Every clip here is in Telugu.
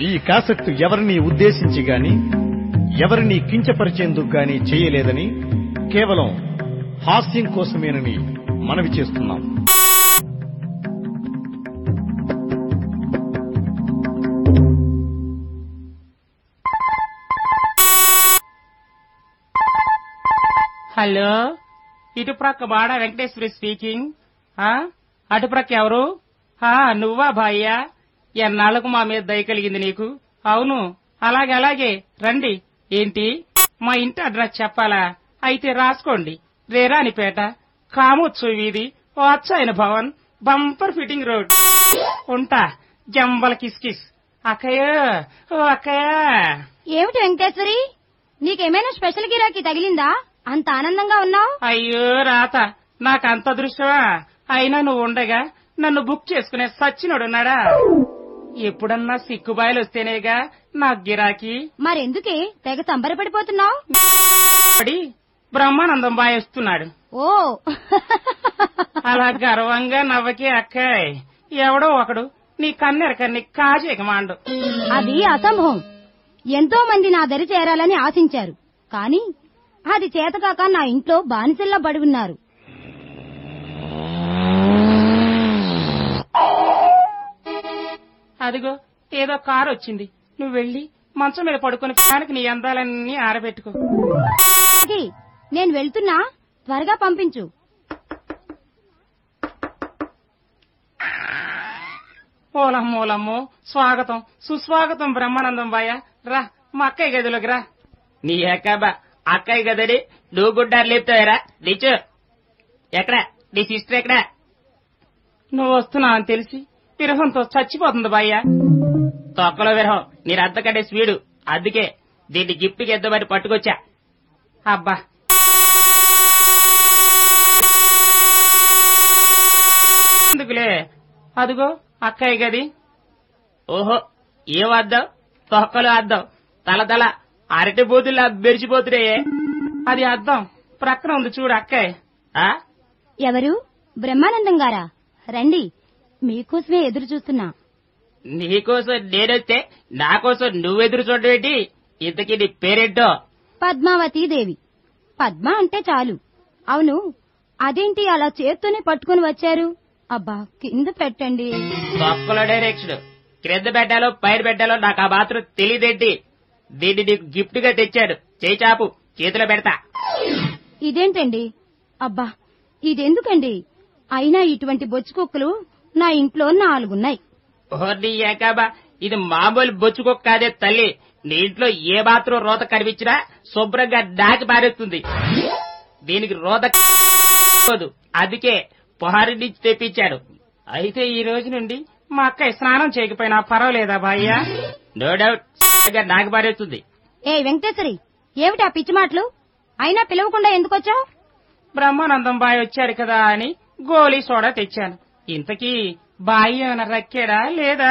ఈ కాసెట్ ఎవరిని ఉద్దేశించి గాని ఎవరిని కించపరిచేందుకు గాని చేయలేదని కేవలం హాస్యం కోసమేనని మనవి చేస్తున్నాం. హలో, ఇటుప్రక్క బాడ వెంకటేశ్వరి స్పీకింగ్. అటుప్రక్క ఎవరు? నువ్వా భాయ్యా? ఎన్నాళ్లకు మా మీద దయ కలిగింది నీకు. అవును, అలాగే అలాగే రండి. ఏంటి, మా ఇంటి అడ్రస్ చెప్పాలా? అయితే రాసుకోండి. రేరానిపేట, కామోత్సవ వీధి, Vatsayana Bhavan, bumper fitting road. ఉంటా, జంబల కిస్కిస్. అక్కయ్య, ఓ అక్కయ్య. ఏమిటి వెంకటేశ్వరి, నీకేమైనా స్పెషల్ గిరాకీ తగిలిందా? అంత ఆనందంగా ఉన్నావు. అయ్యో రాత, నాకంత అదృష్టమా? అయినా నువ్వు ఉండగా నన్ను బుక్ చేసుకునే సచ్చినోడున్నాడా? ఎప్పుడన్నా సిక్కుబాయలు వస్తేనేగా నాకు గిరాకీ. మరెందుకే తెగ సంబరపడిపోతున్నావు? బ్రహ్మానందం బాయ్ వస్తున్నాడు. ఓ అలా గర్వంగా నవ్వకే అక్కాయ్. ఎవడో ఒకడు నీ కన్నెరకన్ని కాజేకమాండు. అది అసంభవం. ఎంతో మంది నా దరి చేరాలని ఆశించారు, కాని అది చేతకాక నా ఇంట్లో బానిసల్లా పడి ఉన్నారు. అదిగో ఏదో కారు వచ్చింది. నువ్వు వెళ్లి మంచం మీద పడుకుని ఫ్యాన్కి నీ అందాలన్నీ ఆరబెట్టుకో. నేను వెళ్తున్నా, త్వరగా పంపించు. ఓలమ్మోలమ్మో, స్వాగతం సుస్వాగతం బ్రహ్మానందం బాయ. రా, మా అక్కయ్య గదిలోకి రా. నీ అక్కబా అక్కయ్య గదడి, నువ్వు గుడ్డారు లేపుతావేరా? రిచు ఎక్కడా? నీ సిస్టర్ ఎక్కడా? నువ్వు వస్తున్నావు అని తెలిసి విరహంతో చచ్చిపోతుంది బాయ్య. తొక్కలో విరహం నీ రద్దకంటే స్వీడు, అందుకే దీన్ని గిఫ్ట్కి ఎద్దమని పట్టుకొచ్చా. అబ్బా, ఎందుకులే, అదిగో అక్కయ్య గది. ఓహో, ఏం అద్దాం? తొక్కలు అద్దాం, తల తల అరటి బూతుల్లా మెరిచిపోతున్నాయే. అది అద్దం ప్రక్కన ఉంది చూడు అక్కయ్య. ఎవరు? బ్రహ్మానందం గారా? రండి, మీకోసమే ఎదురు చూస్తున్నా. నీకోసం నేనొస్తే నా కోసం నువ్వెదురు చూడవేంటి? ఇంతకీ నీ పేరేంటో? పద్మావతి దేవి. పద్మ అంటే చాలు. అవును, అదేంటి అలా చేత్తోనే పట్టుకుని వచ్చారు? అబ్బా, కింద పెట్టండి. తొక్కలో డైరెక్షన్ క్రింద పెట్టాలో పైన పెట్టాలో నాకు ఆ మాత్రం తెలియదేంటి? దీన్ని నీకు గిఫ్ట్ గా తెచ్చాడు. చేయి చాపు, చేతిలో పెడతా. ఇదేంటండి? అబ్బా, ఇదెందుకండి? అయినా ఇటువంటి బొచ్చు కుక్కలు నా ఇంట్లో 4 ఉన్నాయి. ఓర్ని ఏకాబా, ఇది మామూలు బొచ్చు కుక్క కాదే తల్లి. నీ ఇంట్లో ఏ మాత్రం రోత కనిపించినా శుభ్రంగా దాచి పారేస్తుంది. దీనికి రోత అందుకే పొహారి నుంచి తెప్పించాడు. అయితే ఈ రోజు నుండి మా అక్కయ్య స్నానం చేయకపోయినా పర్వాలేదా భాయ్యా? నో డౌట్ నాకు పారేస్తుంది. ఏ వెంకటేశ్వరి, ఏమిటి ఆ పిచ్చి మాటలు? అయినా పిలవకుండా ఎందుకొచ్చావు? బ్రహ్మానందం బాయ్ వచ్చాడు కదా అని గోలీ సోడా తెచ్చాను. ఇంతకీ బాయ్ ఏమైనా రక్కాడా లేదా?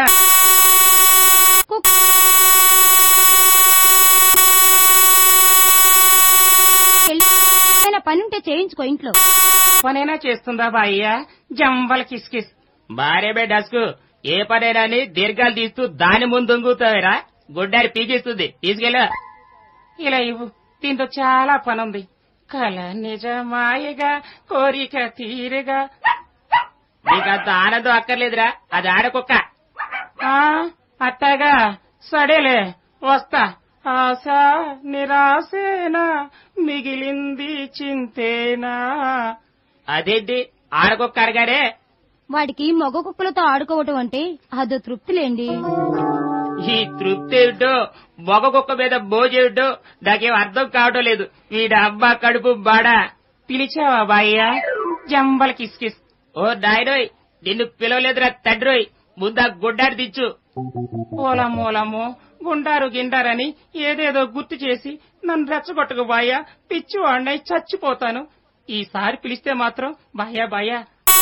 పనుంటే చేయించుకో ఇంట్లో. పనైనా చేస్తుందా బాయ్యా? జంబల కిస్కిస్. బారేబే డస్కు, ఏ పనైనా అని దీర్ఘాలు తీస్తూ దాని ముందు దొంగుతావేరా? గుడ్డారి పీకిస్తుంది, తీసుకెళ్ళా. ఇలా ఇవ్వు, దీంతో చాలా పనుంది. కల నిజమాయగా కోరిక తీరుగా. నీకంత ఆనందం అక్కర్లేదురా, అది ఆడకుక్క. అట్టాగా, సడేలే, వస్తా. ఆశ నిరాశేనా, మిగిలింది చింతేనా. అదేంటి ఆడకుక్క అడగాడే? వాడికి మగ కుక్కలతో ఆడుకోవటం అంటే అదో తృప్తిలేండి. ఈ తృప్తి ఏమిటో, మగ కుక్క మీద బోజేమిటో నాకేం అర్థం కావటం లేదు. వీడి అబ్బా కడుపు బాడా. పిలిచావా బాయ్యా? జంబల కిస్కిస్. ఓ నాయనోయ్, నిన్ను పిలవలేదురా తండ్రోయ్. ముందా గుడ్డారు దించు. ఓలమ్మోలమ్మో, గుండారు గిండారని ఏదేదో గుర్తు చేసి నన్ను రెచ్చగొట్టకు బాయ్యా. పిచ్చివాడినై చచ్చిపోతాను. ఈసారి పిలిస్తే మాత్రం బాయ్యా బాయ్యా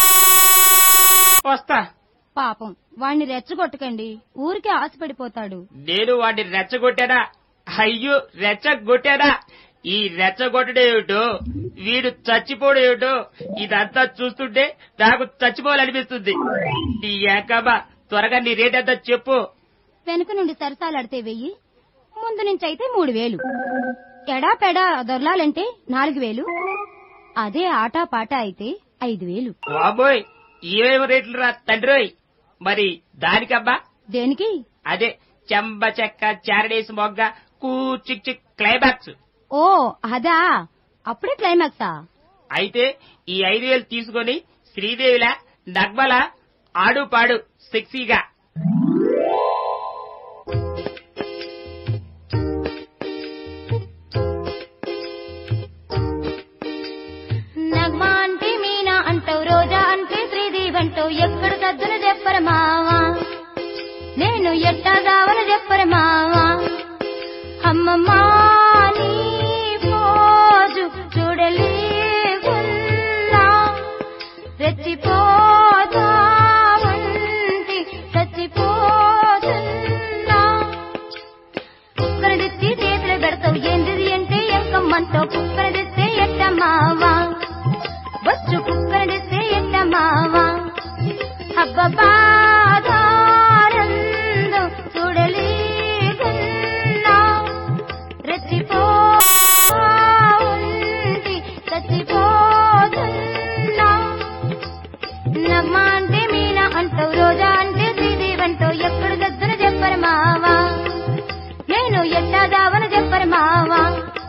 వస్తా. పాపం, వాణ్ణి రెచ్చగొట్టకండి, ఊరికే ఆశపడిపోతాడు. నేను వాడిని రెచ్చగొట్టానా? అయ్యో, రెచ్చగొట్టానా? ఈ రెచ్చగొట్టడేమిటో, వీడు చచ్చిపోడేమిటో, ఇదంతా చూస్తుంటే నాకు చచ్చిపోవాలనిపిస్తుంది. నీ ఏకమ్మా, త్వరగా నీ రేట్ అంతా చెప్పు. వెనుక నుండి సరసాలాడితే 1000, ముందు నుంచి అయితే 3000. ఎడా పెడా దొరలాలంటే 4000. అదే ఆటా పాట అయితే 5000. బాబోయ్, ఏమేమి రేట్లు రా తండ్రోయ్. మరి దానికబ్బా? దేనికి? అదే చెంబ చెక్క చారడేసి మొగ్గ కూచిక్ చిక్ క్లైమాక్స్. ఓ అదా, అప్పుడే క్లైమాక్సా? అయితే ఈ 5000 తీసుకొని శ్రీదేవిలా నగ్మల ఆడు పాడు సెక్సీగా. నగ్మా అంటే మీనా అంటావు, రోజా అంటే శ్రీదేవి అంటావు, ఎక్కడ సద్దున చెప్పరు మావా, నేను ఎట్టా దావన చెప్పరు మావా. అమ్మమ్మా నీ పోజు చూడలేకున్నా, రెచ్చిపోతా ఉంటి చచ్చిపోతున్నా. కుక్కర తెచ్చి చేతులు పెడతావు, ఏంటిది అంటే ఎంకమ్మంటావు, కుక్కర తెస్తే ఎట్ట మావా, బొచ్చు కుక్కర తెస్తే ఎట్ట మావా. అబ్బబాదానందు చూడలేకున్నా, రెచ్చిపోంటి చచ్చిపోతున్నా. నగ్మా అంటే మీనా అంటావు, రోజా అంటే శ్రీదేవి అంటావు, ఎక్కడ దగ్గర చెప్పరు మావా, నేను ఎట్టా దావన చెప్పరు మావా.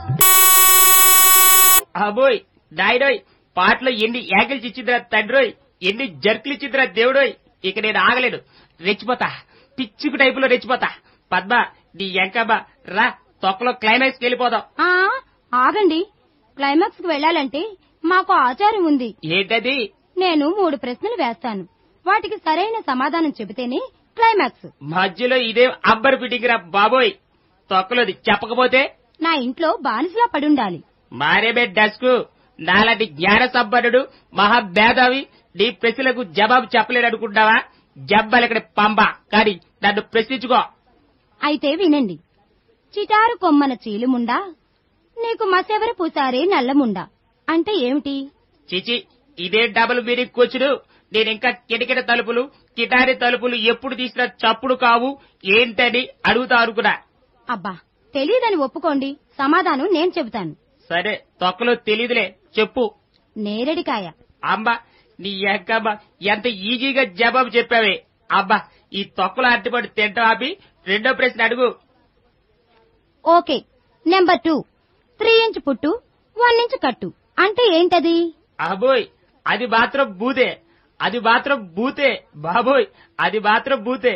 అబోయ్ నాయుడోయ్, పాటలో ఎన్ని యాగిల్స్ ఇచ్చిందిరా తండ్రోయ్, ఎన్ని జర్కులు ఇచ్చిందిరా దేవుడోయ్. ఇక నేను ఆగలేను, రెచ్చిపోతా, పిచ్చుకు టైపులో రెచ్చిపోతా. పద్మ నీ ఎంకమ్మ రా, తొక్కలో క్లైమాక్స్కి వెళ్ళిపోదాం. ఆగండి, క్లైమాక్స్ కు వెళ్లాలంటే మాకు ఆచారం ఉంది. ఏంటది? నేను 3 ప్రశ్నలు వేస్తాను, వాటికి సరైన సమాధానం చెబితేనే క్లైమాక్స్. మధ్యలో ఇదే అంబర్ ఫిట్టింగ్ రా బాబోయ్, తొక్కలోది చెప్పకపోతే నా ఇంట్లో బానిసలా పడుండాలి. మారేమే డస్కు, నాలాంటి జ్ఞాన సంపన్నుడు మహాభేదావి నీ ప్రశ్నలకు జవాబు చెప్పలేడనుకుంటావా? జబ్బలక్కడి పంబ, కానీ నన్ను ప్రశ్నించుకో. అయితే వినండి. చిటారు కొమ్మన చీలుముండా, నీకు మసెవరు పూసారే నల్లముండా అంటే ఏమిటి? చిచి, ఇదే డబుల్ మీనింగ్ కూర్చుడు. నేనింకా కిటకిట తలుపులు కిటారి తలుపులు ఎప్పుడు తీసినా చప్పుడు కావు ఏంటని అడుగుతా అనుకున్నా. అబ్బా, తెలీదని ఒప్పుకోండి, సమాధానం నేను చెబుతాను. సరే, తొక్కలో తెలీదులే, చెప్పు. నేరేడికాయ. అమ్మా నీ ఎంకమ్మ, ఎంత ఈజీగా జవాబు చెప్పావే. అబ్బా, ఈ తొక్కలో అట్టిపడి తింటాం ఆపి రెండో ప్రశ్న అడుగు. ఓకే. నెంబర్ 2, 3 ఇంచ్ పుట్టు 1 ఇంచ్ కట్టు అంటే ఏంటది? అబోయ్, అది మాత్రం బూతే, అది మాత్రం బూతే బాబోయ్, అది మాత్రం బూతే.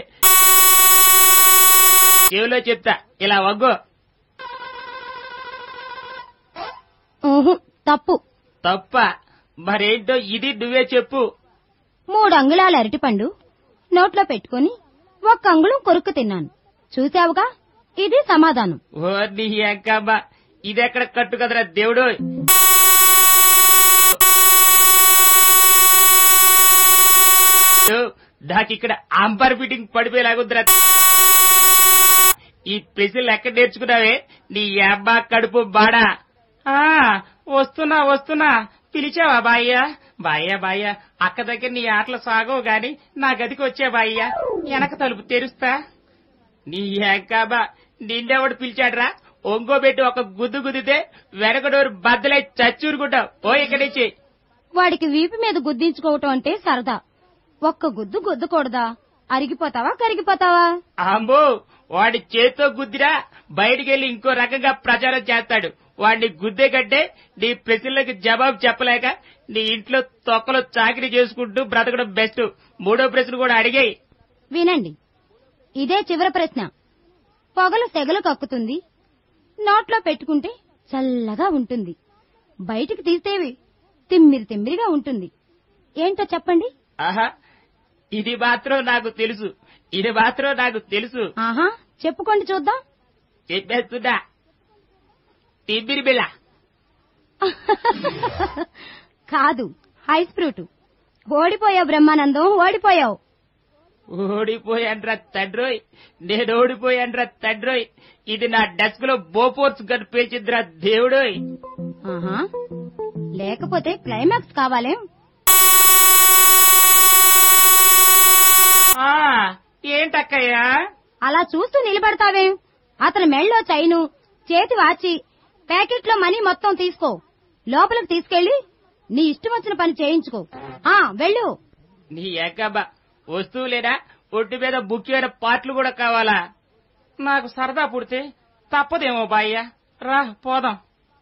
చెవిలో చెప్తా, ఇలా వగ్గో. తప్పు. తప్ప? మరేంటో ఇది నువ్వే చెప్పు. 3 అంగుళాల అరటిపండు నోట్లో పెట్టుకుని 1 అంగుళం కొరుక్కు తిన్నాను, చూసావుగా, ఇది సమాధానం. ఓ నీ ఎంకమ్మ, ఇదెక్కడ కట్టు కదరా దేవుడు. నాకిక్కడ అంబర్ ఫిట్టింగ్ పడిపోయేలాగుందిరా. ఈ ప్రశ్నలు ఎక్కడ నేర్చుకున్నావే నీ అబ్బా కడుపు బాడా. వస్తున్నా వస్తున్నా, పిలిచావా బాయ్యా? బాయ్యా బాయ్యా, అక్క దగ్గర నీ ఆటలు సాగవు గాని నా గదికి వచ్చే బాయ్యా, వెనక తలుపు తెరుస్తా. నీ ఎంకమ్మ, నిన్నెవడు పిలిచాడ్రా? ఒంగోబెట్టి ఒక గుద్దు గుద్దితే వెనకడోరు బద్దలై చచ్చూరుకుంటావు. ఓ ఇక్కడి నుంచి. వాడికి వీపు మీద గుద్దించుకోవటం అంటే సరదా, ఒక్క గుద్దు గుద్దకూడదా? అరిగిపోతావా కరిగిపోతావా? అమ్మో, వాడి చేత్తో గుద్దిరా బయటికెళ్లి ఇంకో రకంగా ప్రచారం చేస్తాడు. వాడిని గుద్దే కంటే నీ ప్రశ్నలకు జవాబు చెప్పలేక నీ ఇంట్లో తొక్కలో చాకరీ చేసుకుంటూ బ్రతకడం బెస్ట్. 3వ ప్రశ్న కూడా అడిగాయి. వినండి, ఇదే చివరి ప్రశ్న. పొగలు సెగలు కక్కుతుంది, నోట్లో పెట్టుకుంటే చల్లగా ఉంటుంది, బయటికి తీస్తేవి తిమ్మిరి తిమ్మిరిగా ఉంటుంది, ఏంటో చెప్పండి. ఆహా, ఇది మాత్రం నాకు తెలుసు, ఇది మాత్రం నాకు తెలుసు. ఆహా, చెప్పుకోండి చూద్దాం. చెప్పేస్తున్నా, తిమ్మిరి బిళ్ళ. కాదు, హైస్ ఫ్రూట్. ఓడిపోయావు బ్రహ్మానందం, ఓడిపోయావు. ఓడిపోయాన్రా తండ్రోయ్, నేను ఓడిపోయాన్రా తండ్రోయ్. ఇది నా డెస్క్ లో బోఫోర్స్ గన్ పేల్చిందిరా దేవుడోయ్. ఆహా, లేకపోతే క్లైమాక్స్ కావాలేం? ఏంటక్కయ్యా? అలా చూస్తూ నిలబడతావేం? అతని మెళ్ళో చైను, చేతి వాచి, ప్యాకెట్లో మనీ మొత్తం తీసుకో. లోపలికి తీసుకెళ్లి నీ ఇష్టం వచ్చిన పని చేయించుకో. వెళ్ళు. నీ ఎక్కబ్బా వస్తువులేనా, ఒడ్డు మీద బుక్కిన పాటలు కూడా కావాలా? నాకు సరదా పుడితే తప్పదేమో బాయ్య, రా పోదాం.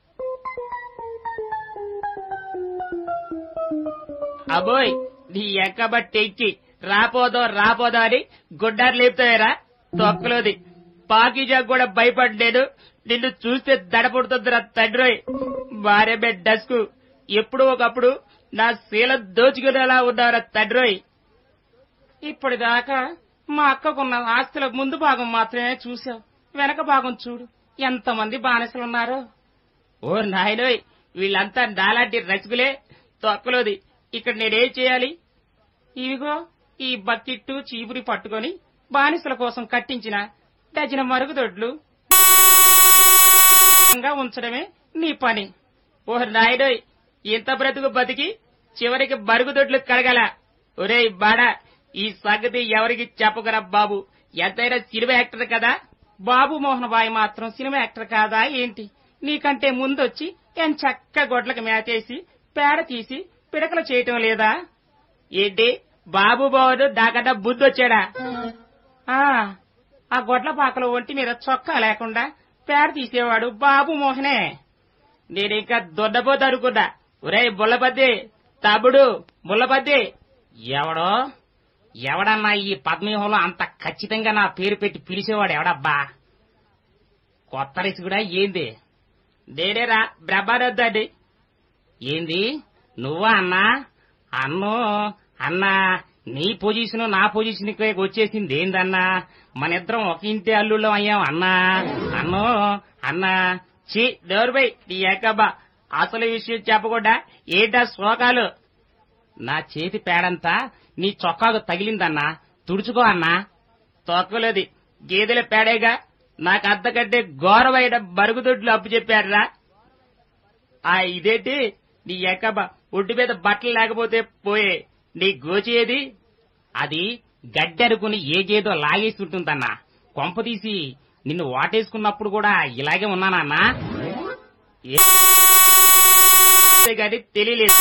అబోయ్ నీ ఎక్కబ్బా టెక్కి రాపోదాం అని గుడ్డారు లేపుతాయరా తొక్కలోది. పాకిజాకు కూడా భయపడ్డాడు. నిన్ను చూస్తే దడపుడుతుందిరా తండ్రోయ్. భార్య బెడ్ డస్కు ఎప్పుడో ఒకప్పుడు నా శీల దోచుకునేలా ఉన్నారా తండ్రోయ్. ఇప్పటిదాకా మా అక్కకున్న ఆస్తుల ముందు భాగం మాత్రమే చూసావు, వెనక భాగం చూడు ఎంతమంది బానిసలున్నారో. ఓ నాయనోయ్, వీళ్ళంతా నాలాంటి రసికులే తొక్కలోది. ఇక్కడ నేనేం చేయాలి? ఇవిగో ఈ బకెట్టు చీపురి పట్టుకొని బానిసల కోసం కట్టించిన డజన మరుగుదొడ్లు ఉంచడమే నీ పని. ఓ నాయుడోయ్, ఇంత బ్రతుకు బతికి చివరికి మరుగుదొడ్లు కడగల. ఒరేయ్ బాడా, ఈ సంగతి ఎవరికి చెప్పగరా బాబు. ఎంతైనా సినిమా యాక్టర్ కదా. బాబు మోహన్ బాయ్ మాత్రం సినిమా యాక్టర్ కాదా ఏంటి? నీకంటే ముందొచ్చి చక్క గొడ్లకు మేతేసి పేడ తీసి పిడకలు చేయటం లేదా ఏంటి? బాబు బాబు నాకన్నా బుద్ధొచ్చాడా? ఆ గొడ్ల పాకలో ఒంటి మీద చొక్కా లేకుండా పేడ తీసేవాడు బాబు మోహనే. నేనింకా దొడ్డపోతు అనుకున్నా. ఒరే బుల్లబద్ది, తమ్ముడు ముల్లబద్ది. ఎవడన్నా ఈ పద్మవ్యూహంలో అంత ఖచ్చితంగా నా పేరు పెట్టి పిలిచేవాడు ఎవడబ్బా? కొత్త రిసికుడా ఏంది? నేనేరా బ్రహ్మానందాన్ని. ఏంది నువ్వా అన్నా? అన్నా నీ పొజిషన్ నా పొజిషన్ వచ్చేసింది ఏందన్నా? మన ఇద్దరం ఒక ఇంటి అల్లుళ్ళం అయ్యాం అన్నా. చీ డోర్బై నీ ఏకబ్బా, అసలు విషయం చెప్పకుండా ఏంటా శోకాలు? నా చేతి పేడంతా నీ చొక్కాకు తగిలిందన్నా, తుడుచుకో అన్నా. తొక్కలేది గేదెల పేడేగా, నాకు అంతకంటే ఘోరమైన మరుగుదొడ్లు అప్పు చెప్పారా? ఇదేంటి నీ ఏకబ్బా, ఒడ్డు మీద బట్టలు లేకపోతే పోయే నీ గోచేది? అది గడ్డి అనుకుని ఏ గేదో లాగేస్తుంటుందన్నా. కొంపదీసి నిన్ను వాటేసుకున్నప్పుడు కూడా ఇలాగే ఉన్నానన్నా? గాని తెలియలేదు.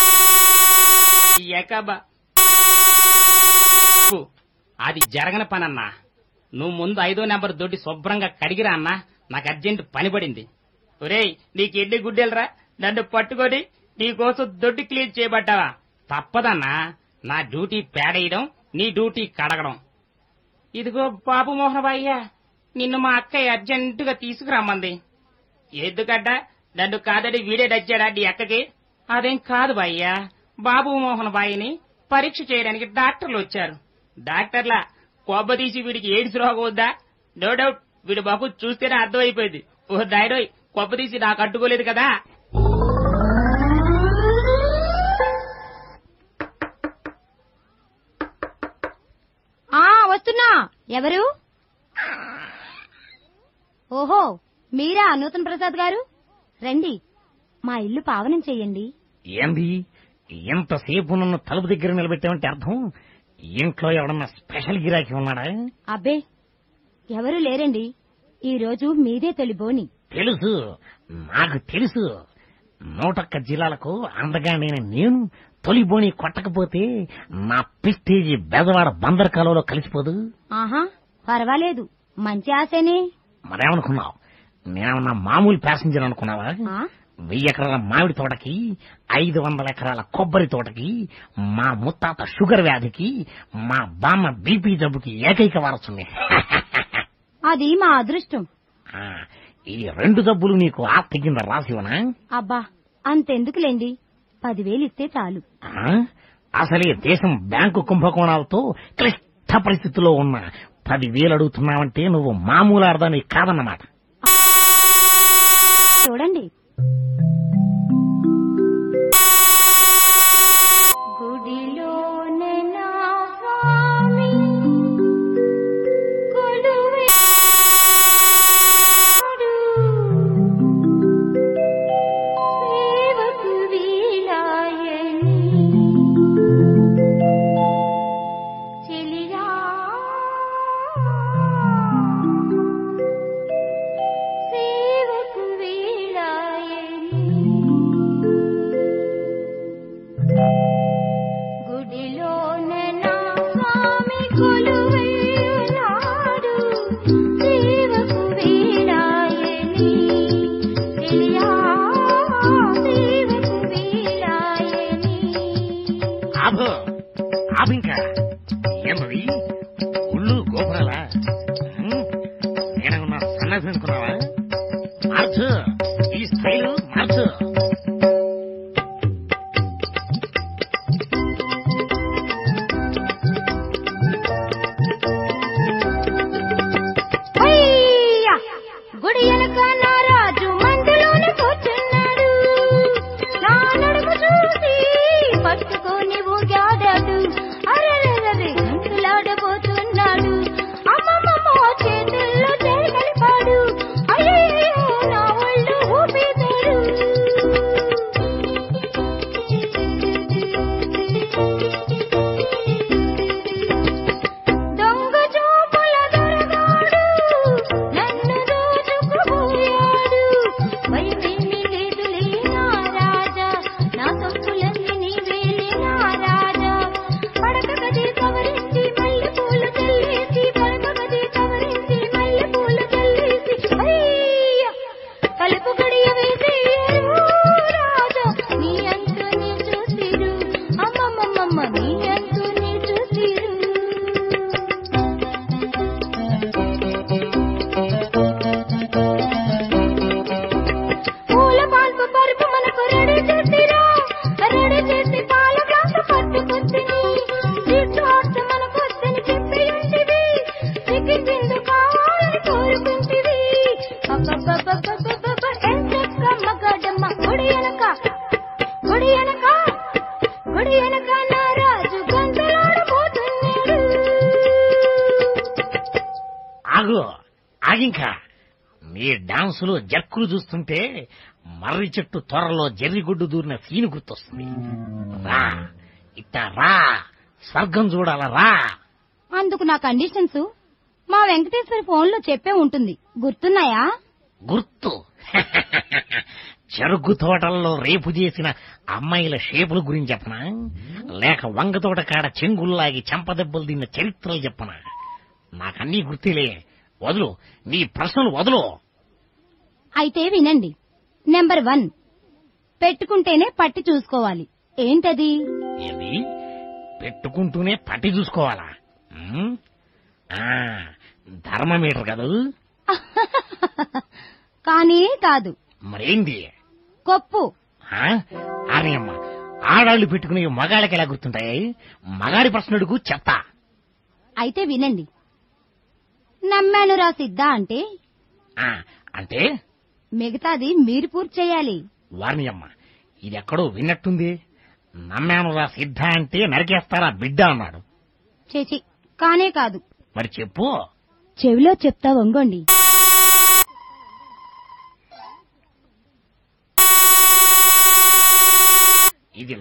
అది జరగని పనన్నా. నువ్వు ముందు 5వ నెంబర్ దొడ్డి శుభ్రంగా కడిగిరా అన్నా, నాకు అర్జెంట్ పని పడింది. ఒరేయ్, నీకు ఎన్ని గుడ్డెలరా? నన్ను పట్టుకొని నీకోసం దొడ్డి క్లీన్ చేయబడ్డావా? తప్పదన్నా, నా డ్యూటీ పేడేయడం, నీ డ్యూటీ కడగడం. ఇదిగో బాబు మోహన్ బాయ్య, నిన్ను మా అక్కయ్య అర్జెంటుగా తీసుకురమ్మంది. ఎందుకంట? నన్ను కాదని వీడే నచ్చాడా నీ అక్కకి? అదేం కాదు బాయ్యా, బాబు మోహన్ బాయిని పరీక్ష చేయడానికి డాక్టర్లు వచ్చారు. డాక్టర్లా కొబ్బదీసి వీడికి ఎయిడ్స్ రోగం ఉందా? నో డౌట్, వీడి బాబు చూస్తేనే అర్థమైపోయింది. ఓ నాయనోయ్, కొబ్బదీసి నాకు అడ్డుకోలేదు కదా. వస్తున్నా. ఎవరు? ఓహో, మీరా నూతన్ ప్రసాద్ గారు? రండి, మా ఇల్లు పావనం చెయ్యండి. ఏంది ఎంతసేపు నన్ను తలుపు దగ్గర నిలబెట్టామంటే అర్థం? ఇంట్లో ఎవడన్నా స్పెషల్ గిరాకీ ఉన్నాడా? అబ్బే, ఎవరు లేరండి. ఈ రోజు మీదే తొలి బోని. తెలుసు, నాకు తెలుసు. 101 జిల్లాలకు అందగానే నేను తొలి బోని కొట్టకపోతే నా ప్రెస్టీజి బెజవాడ బందర్ కాలువలో కలిసిపోదు. ఆహా, పర్వాలేదు, మంచి ఆశనే. మరేమనుకున్నావు? నేనేమన్నా మామూలు ప్యాసింజర్ అనుకున్నావా? 1000 ఎకరాల మామిడి తోటకి, 500 ఎకరాల కొబ్బరి తోటకి, మా ముత్తాత షుగర్ వ్యాధికి, మా బామ్మ బీపీ జబ్బుకి ఏకైక వారసుని. అది మా అదృష్టం. ఈ 2 జబ్బులు నీకు ఆస్తి కింద రాసివనా? అబ్బా, అంతెందుకులేండి, 10,000 ఇస్తే చాలు. అసలే దేశం బ్యాంకు కుంభకోణాలతో క్లిష్ట పరిస్థితుల్లో ఉన్న 10,000 అడుగుతున్నావంటే నువ్వు మామూలు అర్థాన్ని కాదన్నమాట. చూడండి, గుడిలోనే నా స్వామి కొలువేడు, సేవకు వీలాయని చెలియా ఆబో ఆబింకా ఏమవి ఉళ్ళు గోపురాలా నేనేమన్నా సన్నది అనుకున్నావా? మార్చు ఈ స్టైల్ మార్చు. గుడి వెనక నా రాజు మందులోనే కూర్చున్నాడు, నా నడుము చూసి పట్టుకొని ఊగాడాడు. అరెరెరె గంతులాడబోతున్నాడు, అమ్మమ్మమ్మ చేతుల్లో చేయి కలిపాడు. అయ్యో నా ఒళ్ళు ఊపితాడు. దొంగ చూపుల దొరగాడు నన్ను దోచుకుపోయాడు. భయమేమీ లేదులే నా రాజా, నా తప్పులన్నీ నీవేలే నా రాజా. పడక గది సవరించి మల్లె పూలు చల్లేసి, పడక గది సవరించి మల్లె పూలు చల్లేసి, అయ్య తలుపు గడియ వేసేయరు రాజా. నీ అంటూ నీ చూసిరు, అమ్మమ్మమ్మ నీ అంటూ నీ చూసిరు. పూల పాల్పు పరుపు మనకు రెడీ చేసిరా, రెడీ చేసి పాల గ్లాసు పట్టుకొచ్చిని. స్వీట్ హార్ట్ మనకు వద్దని చెప్పి ఉంటివి, చికెన్ బిందు కావాలని కోరుకుంటివి. అబ్బబ్బబ్బబ్బబ్బబ్బ ఎంత మగడమ్మ. గుడి వెనక గుడి వెనక గుడి వెనక నా రాజు గంతులాడబోతున్నాడు. ఆగు ఆగింకా నీ డాన్సులు జర్కులు చూస్తుంటే మర్రి చెట్టు త్వరలో జర్రిగుడ్డు దూరిన సీను గుర్తొస్తుంది. రా ఇట్ట రా, స్వర్గం చూడాల రా. అందుకు నా కండిషన్స్ మా వెంకటేశ్వరి ఫోన్ లో చెప్పే ఉంటుంది, గుర్తున్నాయా? గుర్తు చెరుకు తోటల్లో రేపు చేసిన అమ్మాయిల షేపుల గురించి చెప్పనా, లేక వంగ తోట కాడ చెంగుల్లాగి చెంపదెబ్బలు తిన్న చరిత్రలు చెప్పనా? నాకన్నీ గుర్తులే. వదులు నీ ప్రశ్నలు వదులు. అయితే వినండి. నెంబర్ 1, పెట్టుకుంటేనే పట్టి చూసుకోవాలి. ఏంటది? ఏది పెట్టుకుంటూనే పట్టి చూసుకోవాలా? ఉమ్? ఆ, థర్మమీటర్ కదా. కానీ కాదు. మరేంది? కొప్పు. అరే అమ్మ, ఆడాళ్లు పెట్టుకునే మగాళ్ళకి ఎలా గుర్తుంటాయి? మగాడి ప్రశ్నడుకు చెప్తా. అయితే వినండి. నమ్మాను రా సిద్ధ అంటే అంటే మిగతాది మీరు పూర్తి చేయాలి. వారిని అమ్మ, ఇది ఎక్కడో విన్నట్టుంది. నమ్మాను రా సిద్ధ అంటే నరికేస్తారా బిడ్డ అన్నాడు. చేచి కానే కాదు. మరి చెప్పు. చెవిలో చెప్తా వంగోండి. ఇది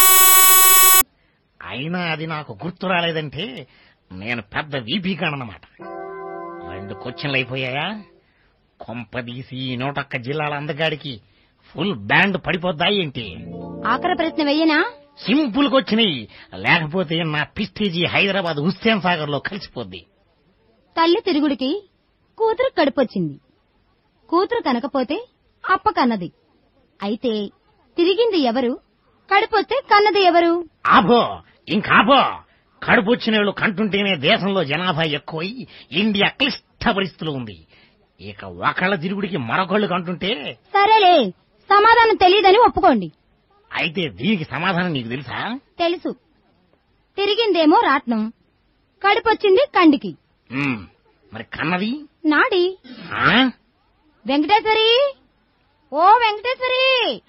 అయినా అది నాకు గుర్తు రాలేదంటే నేను పెద్ద వీపీగానన్నమాట. 2 క్వశ్చన్లు అయిపోయాయా? కొంపదీసి 101 జిల్లాల అందగాడికి ఫుల్ బ్యాండ్ పడిపోద్దా ఏంటి? ఆఖరి ప్రశ్న వెయ్యనా? సింపుల్ గా వచ్చినాయి, లేకపోతే నా పిస్టేజీ హైదరాబాద్ హుస్సేన్ సాగర్ లో కలిసిపోద్ది. తల్లి తిరుగుడికి కూతురు కడుపొచ్చింది. కూతురు కనకపోతే అప్ప కన్నది. అయితే తిరిగింది ఎవరు? కడుపొస్తే కన్నది ఎవరు? ఆబో ఇంకాబో, కడుపొచ్చిన వాళ్ళు కంటుంటేనే దేశంలో జనాభా ఎక్కువై ఇండియా క్లిష్ట పరిస్థితులు ఉంది. ఇక ఒకళ్ళ తిరుగుడికి మరొకళ్ళు కంటుంటే. సరేలే, సమాధానం తెలియదని ఒప్పుకోండి. అయితే దీనికి సమాధానం నీకు తెలుసా? తెలుసు. తిరిగిందేమో రాట్నం, కడుపొచ్చింది కండికి. మరి కన్నది నాడి. వెంకటేశ్వరి, ఓ వెంకటేశ్వరి,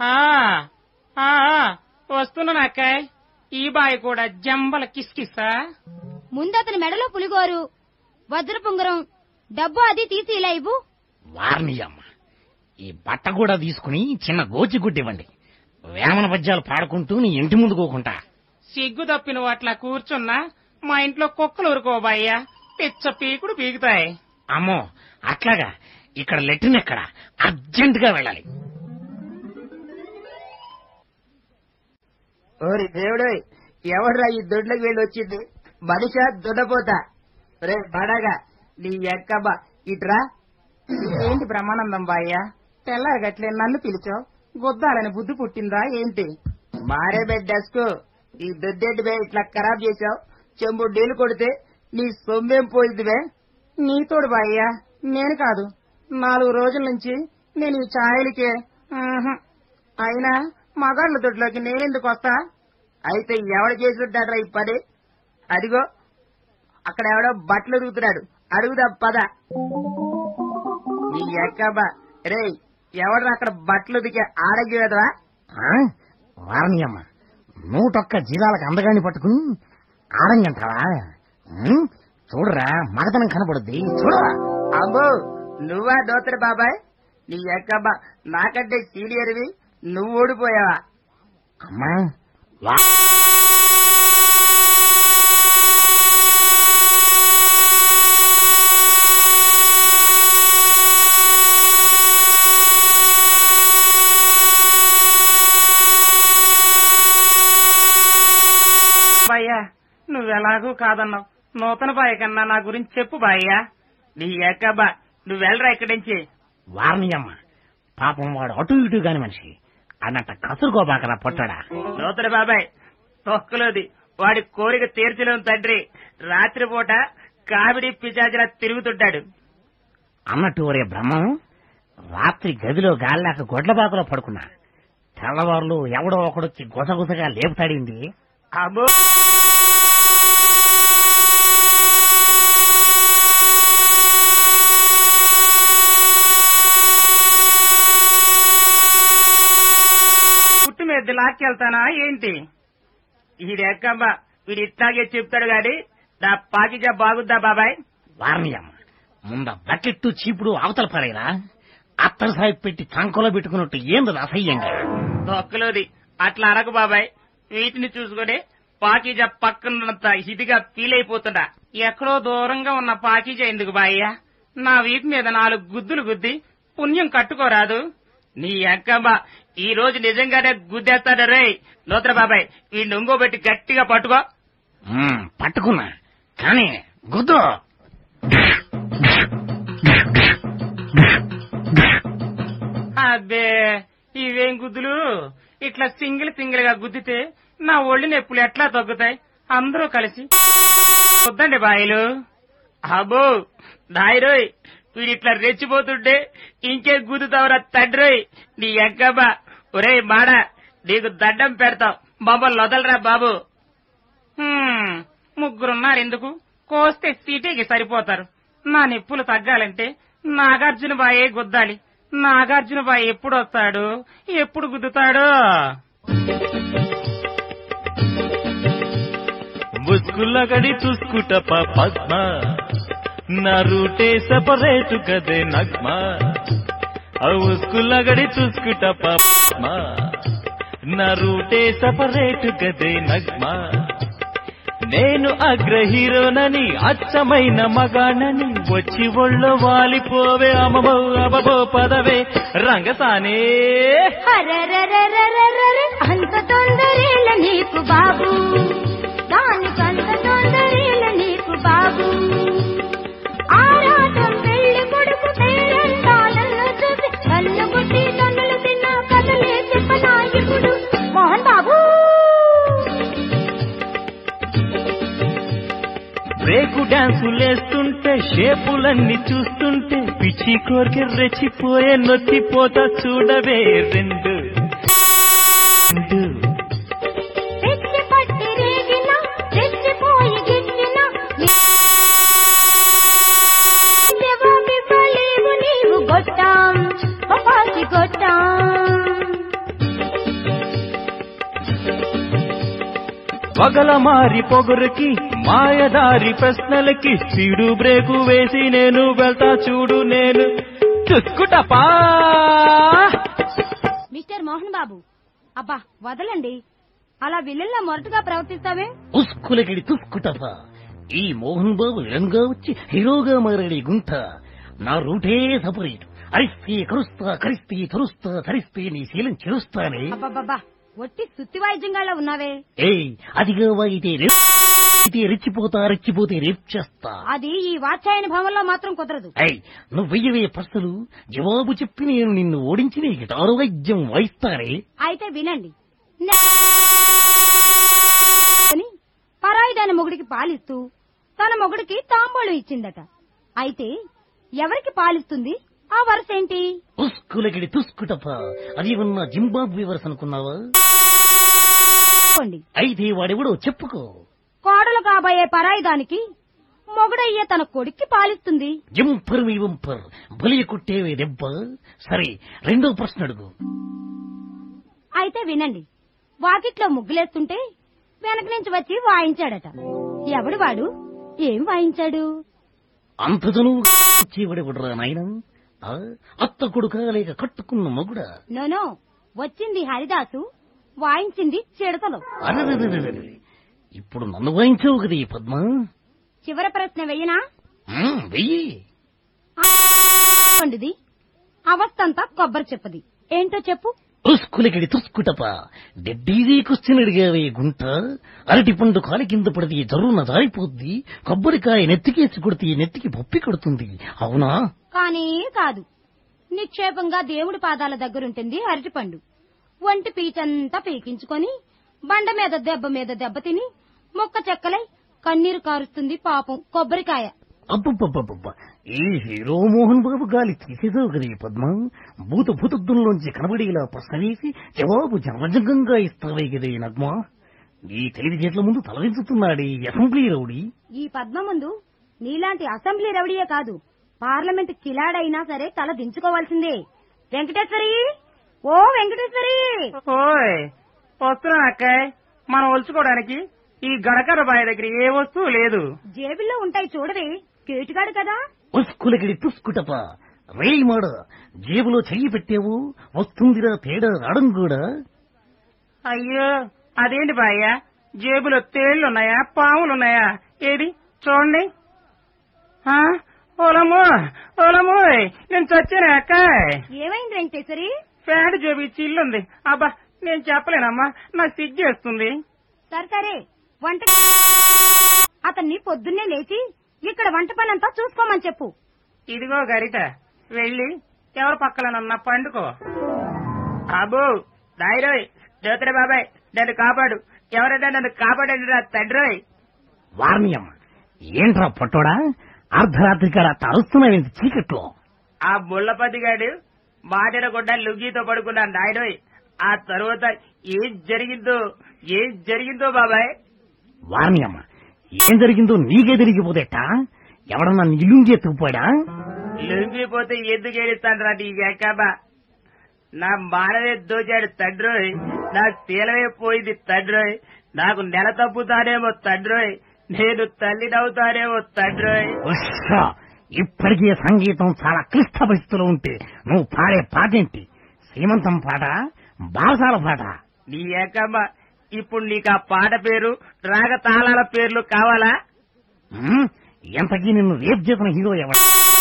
వస్తున్నాను అక్కాయ్. ఈ బాయ్ కూడా జంబల కిస్కిస్సా. ముందతని మెడలో పులిగోరు, వజ్ర పుంగరం, డబ్బు అది తీసి ఇలా ఇవ్వు. వారిని అమ్మ, ఈ బట్ట కూడా తీసుకుని చిన్న గోచిగుడ్డివ్వండి. వేమన పద్యాలు పాడుకుంటూ నీ ఇంటి ముందు కోకుంటా. సిగ్గు తప్పిన అట్లా కూర్చున్నా మా ఇంట్లో కుక్కలు ఊరుకోబాయ్యా, పిచ్చ పీకుడు పీకుతాయి. అమ్మో అట్లాగా, ఇక్కడ లెట్రిన్ ఎక్కడ? అర్జెంట్ గా వెళ్ళాలి. ఓరి దేవుడు, ఎవడ్రా ఈ దొడ్లకు వెళ్ళి వచ్చింది? మనిషా దున్నపోతా? రే బడగా నీ ఎక్కబ్బా ఇట్రా. ఏంటి బ్రహ్మానందం బాయ్యా, తెల్లారగట్లే నన్ను పిలిచావు? గుద్దాలని బుద్ధి పుట్టిందా ఏంటి? మారే బెడ్డస్కు ఈ దొడ్డేటి బే ఇట్లా ఖరాబ్ చేశావు. చెంబు నీళ్లు కొడితే నీ సొమ్మేం పోయింది బే. నీతోడు బాయ్యా, నేను కాదు. 4 రోజుల నుంచి నేను ఈ ఛాయలకే. అయినా మగాళ్ళ దొడ్లోకి నేనెందుకు వస్తా? అయితే ఎవడు చేసుంటాడ్రా ఈ పని? అదిగో అక్కడ ఎవడో బట్టలు ఉతుకుతున్నాడు, అడుగుదా పద. నీ ఎక్కబా రే, ఎవడు అక్కడ బట్టలు ఉతికే ఆరోగ్యవేదవా? వారణ్యమ్మ 101 జిల్లాలకు అందగాన్ని పట్టుకుని ఆడంగంటావా? చూడరా, మగతనం కనపడుద్ది, చూడరా. అమ్మో, నువ్వా దోతరు బాబాయ్? నీ ఎక్కబా నాకంటే సీనియర్వి, నువ్వు ఓడిపోయావా? అమ్మా బాయ్యా, నువ్వెలాగూ కాదన్నావు. నూతన బాయ్య కన్నా నా గురించి చెప్పు బాయ్యా. నీ ఎక్కబా నువ్వు వెళ్ళరా ఇక్కడి నుంచి. వారణ్యమ్మ, పాపం వాడు అటు ఇటు గాని మనిషి అన్నట్ట కసురుకోబాకరా పొట్టాడా. నూతన బాబాయ్ తొక్కలోది, వాడి కోరిక తీర్చలేని తండ్రి రాత్రిపూట కావిడి పిశాచిలా తిరుగుతుంటాడు. అన్నట్టు ఒరే బ్రహ్మం, రాత్రి గదిలో గాల్లాక గొడ్లబాకలో పడుకున్నా. తెల్లవారులు ఎవడో ఒకడొచ్చి గుసగుసగా లేపుతాడింది. అమ్మో, పుట్టు మీద లాక్కెళ్తానా ఏంటి? ఈడెక్కమ్మా వీడు ఇట్లాగే చెప్తాడు గాని నా పాకిజా బాగుద్దా బాబాయ్? వారణ్యమ్మ, ముంద బకెట్టు చీపుడు అవతల పడేలా అత్తరు సాయి పెట్టి చంకలో పెట్టుకున్నట్టు ఏంది అసహ్యంగా. తొక్కలోది అట్లా అనకు బాబాయ్. వీటిని చూసుకుని పాకిజా పక్కనంత ఇదిగా ఫీల్ అయిపోతుండా. ఎక్కడో దూరంగా ఉన్న పాకీజ ఎందుకు బాయ్యా? నా వీపు మీద 4 గుద్దులు గుద్ది పుణ్యం కట్టుకోరాదు? నీ అక్కమ్మ ఈ రోజు నిజంగానే గుద్దేస్తాడు రే. నూతన బాబాయ్ వీడిని ఇంకోబెట్టి గట్టిగా పట్టుకో. పట్టుకున్నా కానీ గుద్దు. అబ్బే, ఇవేం గుద్దులు? ఇట్లా సింగిల్ గా గుద్దితే నా ఒళ్ళు నొప్పులు ఎట్లా తగ్గుతాయి? అందరూ కలిసి వద్దండి బాయిలు. అబ్బో నాయరోయ్, వీడిట్లా రెచ్చిపోతుంటే ఇంకే గుద్దుతావురా తండ్రోయ్. నీ అక్కమ్మ ఒరే మాడ, నీకు దండం పెడతాం, మమ్మల్ని వదలరా బాబు. ముగ్గురున్నారు ఎందుకు? కోస్తే సిటీకి సరిపోతారు. నా నొప్పులు తగ్గాలంటే నాగార్జున బాయే గుద్దాలి. నాగార్జున బాయ్ ఎప్పుడు వస్తాడు, ఎప్పుడు గుద్దుతాడు? ముస్కులగడి చూసుకుటప పద్మ, నా రూటే సపరేటు కదే నగ్మ. ఉస్కులగడి చూసుకుటప పద్మ, నా రూటే సపరేటు కదే నగ్మ. నేను అగ్ర హీరోనని, అచ్చమైన మగాణని, వచ్చి ఒళ్ళో వాలిపోవే అమబో అబబో పదవే రంగసానే. అంత తొందరేల నీకు బాబు, దానికంత తొందరేల నీకు బాబు. ఆరాటం పెళ్లి కొడుకు పేరంటాలను చూసి కన్ను కొట్టి తన్నులు తిన్న కథలే చెప్పనాయకుడు మోహన్ బాబు. బ్రేకు డాన్సులేస్తుంటే, షేపులన్నీ చూస్తుంటే, పిచ్చి కోరిక రెచ్చిపోయే నొచ్చిపోతా చూడవే రెండు. తెచ్చి పట్టి రేగిన, తెచ్చిపోయి గిట్టిన, జవాబి పలేవు నీవు గొట్టాం, పపాసి గొట్టాం. పగల మారి పొగరుకి, మాయదారి ప్రశ్నలకి, స్పీడు బ్రేకు వేసి నేను వెళ్తా చూడు నేను చూసుకుటపా. మిస్టర్ మోహన్ బాబు, అబ్బా వదలండి, అలా విల్లల్లా మొరటుగా ప్రవర్తిస్తావే? ఉస్కులకిడి తుస్కుటప. ఈ మోహన్ బాబు విలన్గా వచ్చి హీరోగా మారాడు గుంట. నా రూటే సపరేట్. అరిస్తే కరుస్తా, కరిస్తే తరుస్తా, తరిస్తే నీ శీలం చెరుస్తానే. అబ్బబ్బబ్బా, ఒట్టి సుత్తి వాయిద్యంగా ఉన్నావే. ఏయ్, అదిగా వాయితే రెచ్చిపోతా, రెచ్చిపోతే రేపు చేస్తా. అది ఈ వాత్సాయన భావంలో మాత్రం కుదరదు. ఏయ్, నువ్వు వెయ్యవే ప్రశ్నలు జవాబు చెప్పి నేను నిన్ను ఓడించి నీ గిటారు వైద్యం వాయిస్తానే. అయితే వినండి. మొగుడికి పాలిస్తూ తన మొగుడికి తాంబూలం ఇచ్చిందట. అయితే ఎవరికి పాలిస్తుంది ఆ వరుస ఏంటి? ఉస్కులకిడి తుస్కుటప్ప అది ఉన్న జింబాబ్వే వరుస అనుకున్నావా? అయితే వాడెవడో చెప్పుకో. కోడలు కాబోయే పరాయి దానికి మొగుడయ్యే తన కొడుక్కి పాలిస్తుంది. జంపర్ మీ వంపర్ బలి కొట్టేవే దెబ్బ. సరే, రెండో ప్రశ్న అడుగు. అయితే వినండి. వాకిట్లో ముగ్గులేస్తుంటే వెనక నుంచి వచ్చి వాయించాడట. ఎవడు వాడు? ఏం వాయించాడు? అంతదను వచ్చేవాడెవడరా నాయన? అత్త కొడుక లేక కట్టుకున్న మొగుడా? నోనో, వచ్చింది హరిదాసు, వాయించింది చిడతలు. అరెరెరెరెరె, ఇప్పుడు నన్ను వాయించావు కదా ఈ పద్మ. చివరి ప్రశ్న వెయ్యనా? వెయ్యి. అవస్థంతా కొబ్బరి చెప్పది. ఏంటో చెప్పు. ఉస్కులకిడి తుస్కుటప డెడ్డీజీ క్వశ్చన్ అడిగావే గుంట. అరటి పండు కాలి కింద పడితే జరువున జారిపోద్ది, కొబ్బరికాయ నెత్తికేసి కొడితే నెత్తికి బొప్పి కొడుతుంది, అవునా? కానీ కాదు. నిక్షేపంగా దేవుడి పాదాల దగ్గరుంటుంది అరటిపండు. ఒంటి పీచంతా పీకించుకొని బండ మీద దెబ్బ తిని మొక్క చెక్కలై కన్నీరు కారుస్తుంది పాపం కొబ్బరికాయ. అబ్బబ్బబ్బబ్బ, ఈ హీరో మోహన్ బాబు గాలి తీసేదావు కదా ఈ పద్మ. భూతద్దంలోంచి కనబడేలా ప్రశ్న వేసి జవాబు జనరంజకంగా ఇస్తావే కదా ఈ నగ్మ. ఈ తెలివితేటల ముందు తలదించుతున్నాడు ఈ అసెంబ్లీ రౌడీ. ఈ పద్మ ముందు నీలాంటి అసెంబ్లీ రౌడీయే కాదు, పార్లమెంట్ కిలాడైనా సరే తల దించుకోవాల్సిందే. వెంకటేశ్వరి, ఓ వెంకటేశ్వరి. ఓయ్ వస్తున్నా అక్కాయ్. మనం ఒలుచుకోవడానికి ఈ గడకర బాయ దగ్గర ఏ వస్తువు లేదు. జేబుల్లో ఉంటాయి చూడవే, కేటుగాడు కదా. ఉస్కులకిడి తుస్కుటప రేయ్ మాడ, జేబులో చెయ్యి పెట్టావు, వస్తుందిరా తేడా రావడం కూడా. అయ్యో అదేంటి బాయ్య, జేబులో తేళ్లున్నాయా పాములున్నాయా? ఏది చూడండి. ఓలమ్మో ఓలమ్మో, నేను చచ్చాను అక్కాయ్. ఏమైంది వెంకటేశ్వరి? ప్యాంటు జేబు చిల్లుంది. అబ్బా నేను చెప్పలేనమ్మా, నాకు సిగ్గేస్తుంది. సరే వంట అతన్ని పొద్దున్నే లేచి ఇక్కడ వంట పనంతా చూసుకోమని చెప్పు. ఇదిగో గరిట, వెళ్ళి ఎవరు పక్కలనన్నా పండుకో. అబ్బో దాయిరోయ్, జ్యోతిర బాబాయ్ నన్ను కాపాడు, ఎవరైనా నన్ను కాపాడండి రా తండ్రోయ్. వార్నియమ్మ, ఏంట్రా పొట్టోడా అర్ధరాత్రికి అలా తరుస్తున్నావేంటి చీకట్లో? ఆ ముళ్ళపతిగాడు మాటడకుండా లుంగితో పడుకున్నాను నాయనోయ్. ఆ తరువాత ఏం జరిగిందో బాబాయ్. వార్నియమ్మ, ఏం జరిగిందో నీకే తిరిగిపోదేట. ఎవడన్నా నీ లుంగి ఎత్తుకుపోయాడా? లొంగిపోతే ఎందుకు ఏడుస్తాను రా నీ ఎక్కబా. నా మానవే దోచాడు తండ్రోయ్, నా శీలమే పోయింది తండ్రోయ్, నాకు నెల తప్పుతానేమో తండ్రోయ్, నేను తల్లినవుతానేమో తండ్రోయ్. ఇప్పటికీ సంగీతం చాలా క్లిష్ట పరిస్థితిలో ఉంటే నువ్వు పాడే పాటేంటి? శ్రీమంతం పాట, బాలసాల పాట? నీ ఏకమ్మ, ఇప్పుడు నీకు ఆ పాట పేరు రాగ తాళాల పేర్లు కావాలా? ఎంతకీ నిన్ను రేపు చేసిన హీరో ఎవరు?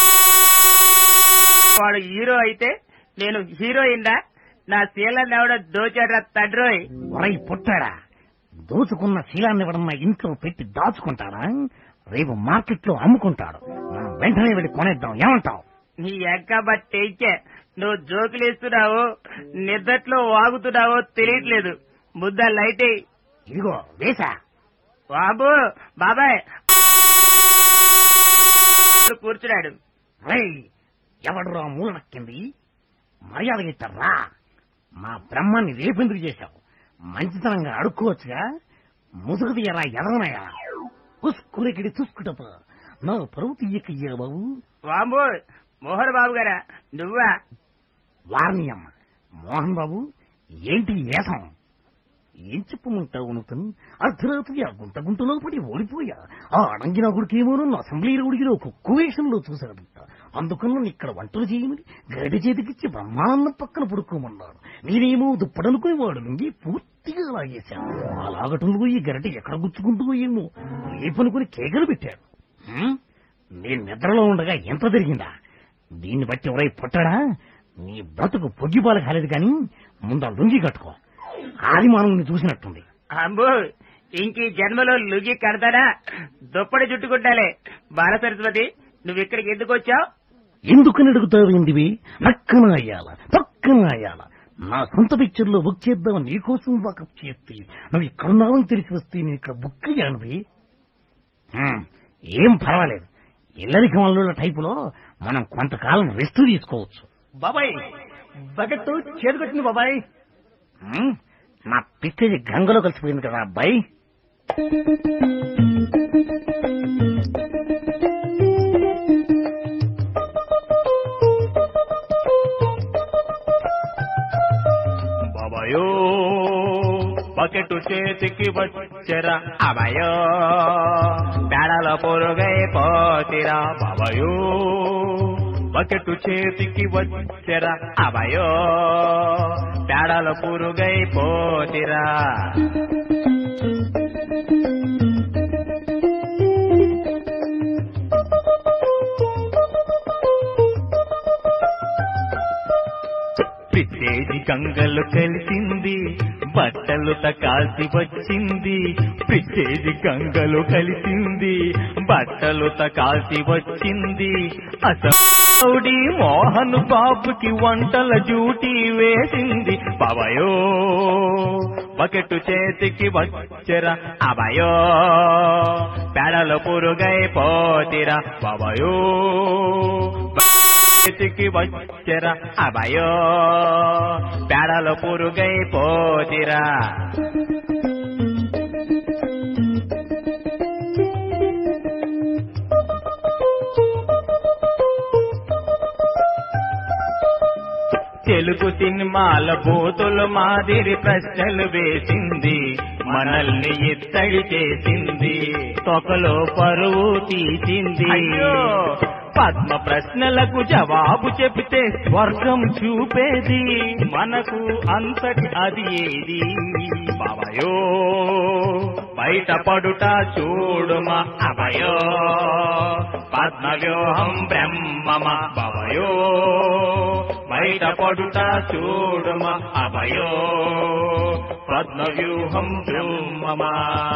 వాడు హీరో అయితే నేను హీరోయిన్. నా శీలాన్ని ఎవడో దోచాడ్రా తండ్రోయ్. ఒరై పుట్టాడా, దోచుకున్న శీలాన్ని ఎవడన్నా ఇంట్లో పెట్టి దాచుకుంటాడా? రేపు మార్కెట్ లో అమ్ముకుంటాడు, మనం వెంటనే వెళ్ళి కొనేద్దాం, ఏమంటావు? నీ ఎక్కబ టేకే, నువ్వు జోకులేస్తున్నావో నిద్దట్లో వాగుతున్నావో తెలియట్లేదు. ముద్ద లైట్ ఇదిగో వేసా. బాబు బాబాయ్ కూర్చున్నాడు. ఎవడు మూల నక్కింది? మర్యాద ఇస్తారా? మా బ్రహ్మాన్ని రేపెందుకు చేశావు? మంచితనంగా అడుక్కోవచ్చుగా. ముసుగు తీయరా ఎదవనయా. ఉస్కులకిడి చూసుకుంటప్ప నా పరువు తీయకయ్యా బాబు. బాబు మోహన్ బాబు గారా నువ్వా? వార్నియమ్మ, మోహన్ బాబు ఏంటి వేసం? ఏం చెప్పమంటావు నువ్వు? అర్ధరాత్రి ఆ గుంటలో పడి ఓడిపోయా. ఆ అడంగిన గుడికేమోనో అసెంబ్లీ గుడికిలో కుక్కు వేషంలో చూశాడంట. అందుకన్నా ఇక్కడ వంటలు చేయమని గడి చేతికిచ్చి బ్రహ్మాండం పక్కన పడుకోమన్నాడు. నేనేమో దుప్పడనుకుని వాడు నుండి పూర్తిగా లాగేశాను. ఆ లాగటంలో ఈ గరటి ఎక్కడ గుచ్చుకుంటూ ఏమో లేపనుకుని కేకలు పెట్టాడు. నేను నిద్రలో ఉండగా ఎంత జరిగిందా? దీన్ని బట్టి ఎవరై పుట్టాడా? నీ బ్రతుకు పొగ్గిపాలు కాలేదు కానీ ముందు లుంగి కట్టుకో. ఆదిమానవుని చూసినట్టుంది. అబ్బో ఇంక జన్మలో లుంగి కడతాడా? దుప్పటి చుట్టుకుంటాలే. బాల సరస్వతి, నువ్వు ఇక్కడికి ఎందుకు వచ్చావు? ఎందుకని అడుగుతావేంటివి? పక్కన అయ్యాల. నా సొంత పిక్చర్లో బుక్ చేద్దామని నీకోసం వాకప్ చేస్తే నువ్వు ఇక్కడున్నావని తెలిసి వస్తే నేను ఇక్కడ బుక్ అయ్యానువి. ఏం పర్వాలేదు. ఇల్లరికి మల్లుల టైపులో మనం కొంతకాలం రెస్ట్ తీసుకోవచ్చు. బాబాయ్ బకెట్ చేతికొచ్చింది బాబాయ్. నా పిచ్చేది గంగలో కలిసిపోయింది కదా అబ్బాయి. బాబాయో బకెట్ చేతికి వచ్చరా అబాయో పేడల పొరుగై పోతిరా. బాబాయో బకెట్ చేతికి వచ్చరా అబాయో పేడల పురుగై పోతిరా. పిచ్చేది గంగలు కలిసింది బట్టలు తకాల్సి వచ్చింది. పిచ్చేది గంగలు కలిసింది బట్టలు తకాల్సి వచ్చింది. అసౌడి మోహన్ బాబుకి వంటల డ్యూటీ వేసింది. బాబాయో బకెట్ చేతికి వచ్చరా అబాయో పేడల పురుగై పోతిరా. బాబాయో చేతికి వచ్చరా అబాయో పేడల పురుగై పోతిరా. తెలుగు సినిమాల బూతులు మాదిరి ప్రశ్నలు వేసింది. మనల్ని ఇత్తడి చేసింది. తొకలో పరువు తీసింది. పద్మ ప్రశ్నలకు జవాబు చెబితే స్వర్గం చూపేది. మనకు అంతటి అది ఏది? బాబాయో బయట పడుట చూడుమా అభయో పద్మ వ్యూహం బ్రహ్మమా. బాబాయో బయట పడుట చూడుమా అభయో పద్మ వ్యూహం బ్రహ్మమా.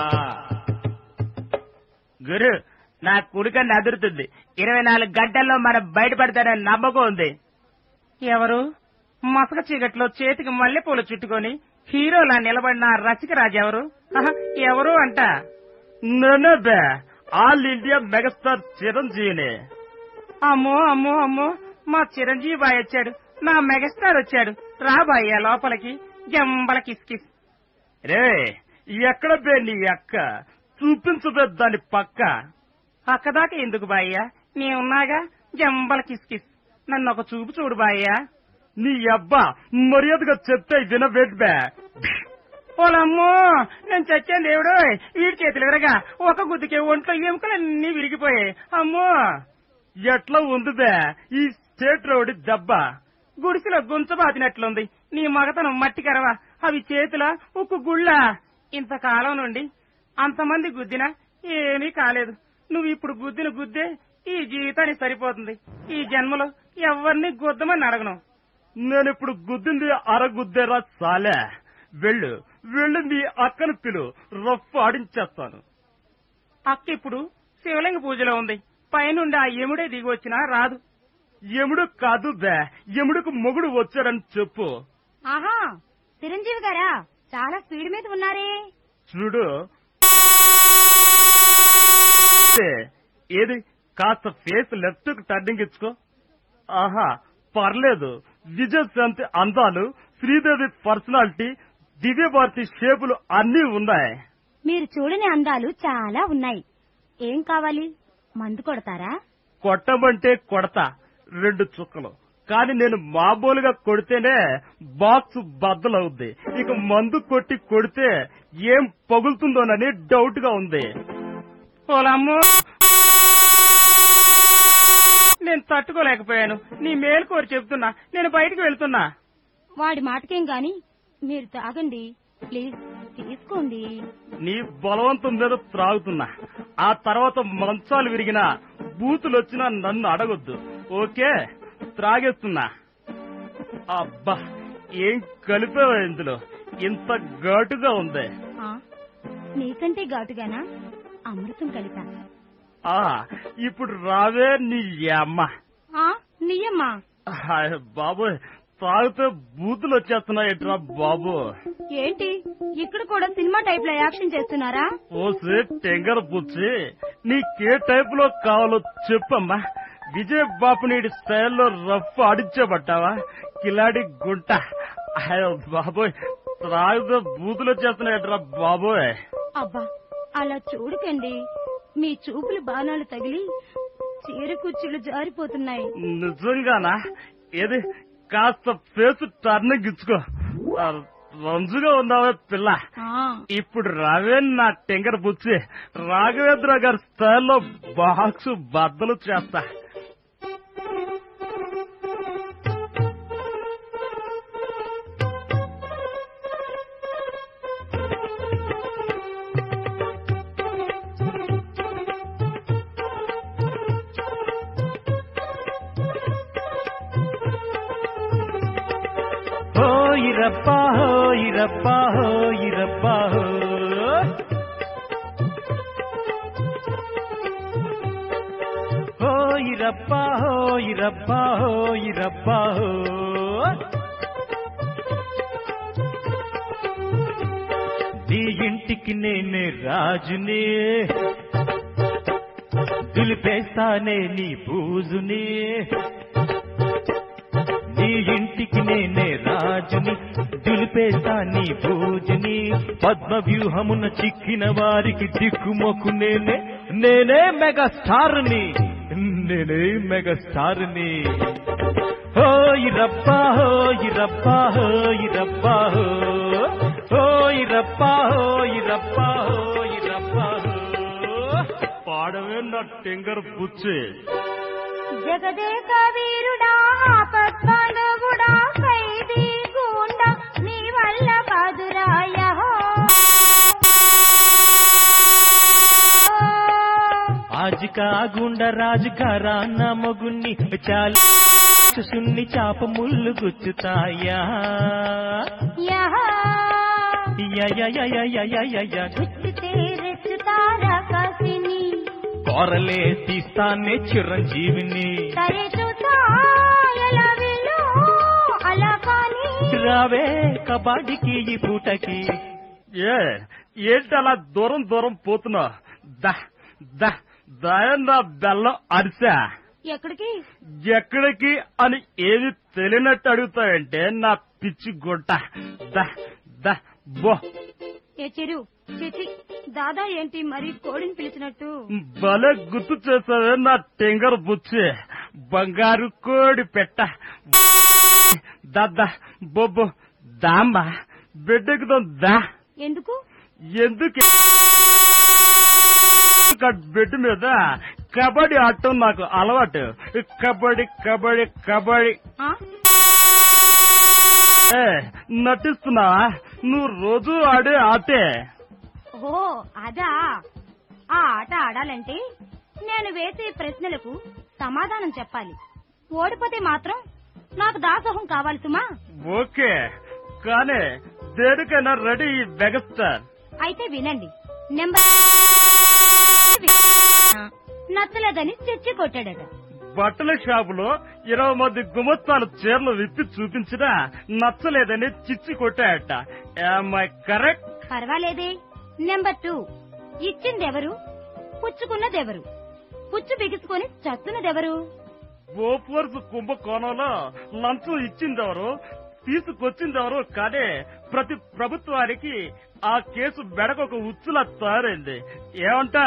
గురు నా కుడికన్ను అదురుతుంది. 24 గంటల్లో మనం బయటపడతానని నమ్మకం ఉంది. ఎవరు? మసక చీకట్లో చేతికి మల్లెపూలు చుట్టుకొని హీరోలా నిలబడిన రసికరాజు ఎవరు? ఎవరు అంట? నేనే ఆల్ ఇండియా మెగాస్టార్ చిరంజీవిని. అమ్మో అమ్మో అమ్మో, మా చిరంజీవి బాయ్ వచ్చాడు. నా మెగాస్టార్ వచ్చాడు. రా బాయ్యా లోపలికి. జంబల కిస్కిస్. రే ఎక్కడ బే నీ అక్క? చూపించబే దాని పక్క. అక్కదాకా ఎందుకు బాయ్యా, నేనున్నాగా. జంబల కిస్కిస్. నన్ను ఒక చూపు చూడు బాయ్యా. నీ అబ్బా మర్యాదగా చెప్తే వినబెట్ బే. ఓలమ్మో, నేను చచ్చాను దేవుడు. వీడి చేతులు విరగా ఒక గుద్దుకే ఒంట్లో ఎముకలన్నీ విరిగిపోయాయి. అమ్మో ఎట్లా ఉంది బే ఈ స్టేట్ రోడ్ దెబ్బ? గుడిసెలో గుంచబాతినట్లుంది. నీ మగతనం మట్టి కరవా, అవి చేతుల ఉక్కు గుళ్ళ. ఇంతకాలం నుండి అంతమంది గుద్దినా ఏమీ కాలేదు. నువ్వు ఇప్పుడు గుద్దిన గుద్దే ఈ జీవితానికి సరిపోతుంది. ఈ జన్మలో ఎవరిని గుద్దమని అడగను. నేనిప్పుడు గుద్దింది అరగుద్దేరా సాలే. వెళ్ళు వెళ్ళు, మీ అక్కను పిలు, రఫ్ ఆడించేస్తాను. అక్క ఇప్పుడు శివలింగ పూజలో ఉంది. పైనుండి ఆ ఎముడే దిగి వచ్చినా రాదు. ఎముడు కాదు బే, ఎముడుకు మొగుడు వచ్చాడని చెప్పు. ఆహా, చిరంజీవి గారా, చాలా స్పీడ్ మీద ఉన్నారే. చూడు ఏది, కాస్త ఫేస్ లెఫ్ట్ కు టర్నింగ్ ఇచ్చుకో. ఆహా పర్లేదు. విజయశాంతి అందాలు, శ్రీదేవి పర్సనాలిటీ, దివ్యభారతి షేపులు అన్నీ ఉన్నాయి. మీరు చూడని అందాలు చాలా ఉన్నాయి. ఏం కావాలి? మందు కొడతారా? కొట్టమంటే కొడతా 2 చుక్కలు. కానీ నేను మామూలుగా కొడితేనే బాక్స్ బద్దలవుద్ది. ఇక మందు కొట్టి కొడితే ఏం పగులుతుందోనని డౌట్ గా ఉంది. ఓలమ్మో, నేను తట్టుకోలేకపోయాను. నీ మేలు కోరి చెప్తున్నా, నేను బయటికి వెళ్తున్నా. వాడి మాటకేం గాని మీరు తాగండి ప్లీజ్, తీసుకోండి. నీ బలవంతం మీద త్రాగుతున్నా. ఆ తర్వాత మంచాలు విరిగినా బూతులు వచ్చినా నన్ను అడగొద్దు, ఓకే? త్రాగేస్తున్నా. అబ్బా ఏం కలిపావా ఇందులో, ఇంత ఘాటుగా ఉంది. నీకంటే ఘాటుగానా? అమృతం కలిపా. ఇప్పుడు రావే నీ అమ్మ. నీయమ్మా? బాబు తాగితే బూతులు వచ్చేస్తున్నాయిట్రా బాబు. ఏంటి ఇక్కడ కూడా సినిమా టైప్ లో యాక్షన్ చేస్తున్నారా? ఓసే టెంగర పుచ్చి, నీకే టైప్ లో కావాలో చెప్పమ్మా. విజయ్ బాపునీడి స్టైల్లో రఫ్ ఆడించబట్టావా? కిలాడి గుంట. అయ్యో బాబోయ్, త్రాగుతో బూతులు చేస్తున్నాయట్రా బాబోయ్. అబ్బా అలా చూడకండి, మీ చూపులు బాణాలు తగిలి చీర కుర్చీలు జారిపోతున్నాయి. నిజంగానా? ఏది కాస్త ఫేస్ టర్నింగ్ ఇచ్చుకో. రంజుగా ఉన్నావే పిల్ల. ఇప్పుడు రావే నా టెంకర్ పుచ్చి, రాఘవేంద్ర గారి స్టైల్లో బాక్స్ బద్దలు చేస్తా. ఇరప్పా హో ఇరప్పా హో ఇరప్పా హో హో ఇరప్పా హో ఇరప్పా హో ఇరప్పా హో నీ ఇంటికి నేనే రాజునే, దులిపేస్తానే నీ పూజుని. నీ ఇంటికి నేనే రాజుని, దులిపేస్తా నీ పూజని. పద్మ వ్యూహమున చిక్కిన వారికి దిక్కుమొక్కు నేనే, నేనే మెగాస్టార్ని, నేనే మెగాస్టార్ని. హో ఇరప్పా హో ఇరప్పా హో ఇరప్పా హో హో ఇరప్పా హో ఇరప్పా హో ఇరప్పా హో. పాడవే నా టెంకర్ పుచ్చి. జగదేక వీరుడా ఆపత్బాంధవుడా ఖైదీ గూండా నీ వల్ల కాదురాయ ఆజికా గుండ రాజుకా రాన్న మగుణ్ణి చాలు సున్ని చాప ముళ్ళు గుచ్చుతాయా. గుచ్చితే రెచ్చుతారా కాసిని, కోరలే తీస్తానే చిరంజీవిని. సరే చూసా ఎలా వీళ్ళు అలా కానీ రావే కబాడికి ఈ పూటకి. ఏంటి అలా దూరం దూరం పోతున్నా? దయన్నా బెల్లం అరిసా. ఎక్కడికి ఎక్కడికి అని ఏది తెలియనట్టు అడుగుతాయంటే నా పిచ్చి గుంట. బో ఏ చిరు చిచి దాదా ఏంటి మరి కోడిని పిలిచినట్టు? భలే గుర్తు చేసావే నా టెంగర్ బుచ్చి, బంగారు కోడి పెట్ట. దద్దా బొబ్బు దాంబా బిడ్డకుదాం దా. ఎందుకు ఎందుకు బెడ్ మీద కబడ్డీ ఆడటం నాకు అలవాటు. కబడ్డీ కబడ్డీ కబడ్డీ. నటిస్తున్నావా? నువ్వు రోజు ఆడే ఆటే. ఓ అదా, ఆ ఆట ఆడాలంటే నేను వేసే ప్రశ్నలకు సమాధానం చెప్పాలి. ఓడిపోతే మాత్రం నాకు దాసోహం కావాలి సుమా. ఓకే, కానీ దేనికైనా రెడీ మెగాస్టార్. అయితే వినండి. నెంబర్ నచ్చలేదని చెచ్చి కొట్టాడట. బట్టల షాపులో 20 మంది గుమస్తాల చీరలు విప్పి చూపించినా నచ్చలేదని చిచ్చి కొట్టాయట. కరెక్ట్? పర్వాలేదే. నెంబర్ 2 ఇచ్చిందెవరు, పుచ్చుకున్నదెవరు, పుచ్చు బిగుసుకొని చస్తున్నదెవరు? ఓపర్స్ కుంభకోణంలో లంచం ఇచ్చిందెవరు, తీసుకొచ్చిందెవరు? కానీ ప్రతి ప్రభుత్వానికి ఆ కేసు మెడకొక ఉచ్చులా తయారైంది. ఏమంటా?